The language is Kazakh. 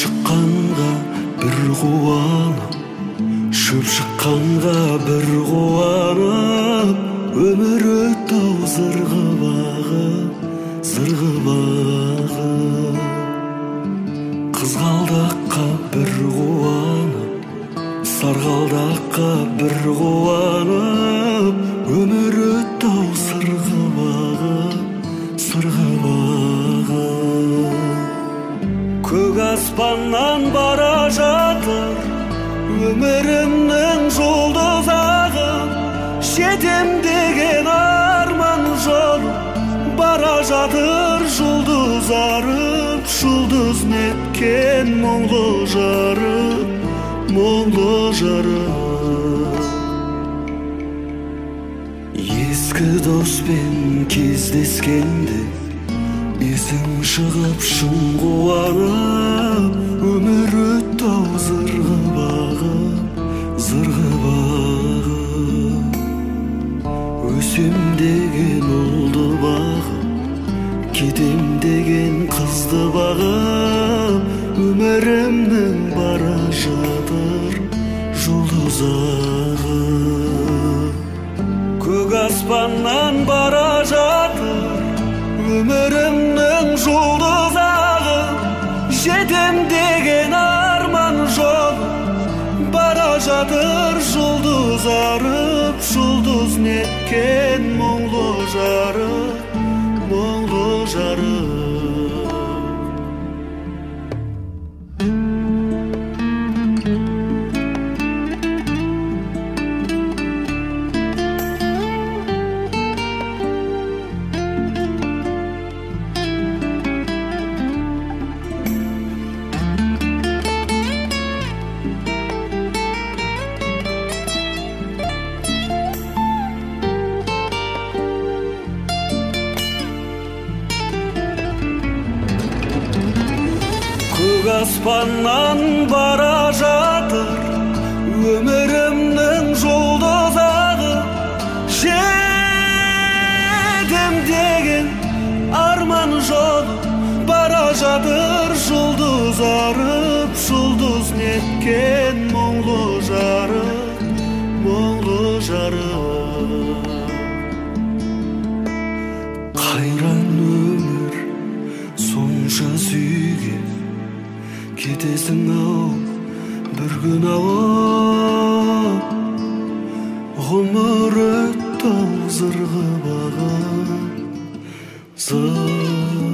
шыққанға бір қуанып, шөп шыққанға бір қуанып, өмір өтті ау зырғып ағып, зырғып ағып. Қызғалдаққа бір қуанып, сарғалдаққа бір қуанып, өмір өтті ау сырғып ағып, сырғып ағып. Көк аспаннан бара жатыр өмірімнің жұлдызағы, жетем деген арман жолы, бара жатыр жұлдыз арып, жұлдыз неткен мұңлы жарып, мұңлы жарып. Ескі доспен кездескенде есің шығып шын қуанып, өмір өтті ау зырғып ағып, зырғып ағып. Өсем деген ұлды бағып, кетем деген қызды бағып, өмірімнің бара жатыр жұлдыз ағып. Көк аспаннан бара жатыр өмірімнің жұлдыз ағып, жетем деген арман жолы, бара жатыр жұлдыз арып, жұлдыз неткен мұңлы жарып, мұңлы жарып. Көк аспаннан бара жатыр өмірімнің жұлдыз ағып, жетем деген арман жолы, бара жатыр жұлдыз арып, жұлдыз неткен мұңлы жарып, мұңлы жарып. Қайран өмір сонша сүйген, кетесің ау бір күн ауып, ғұмыр өтті ау зырғып ағып,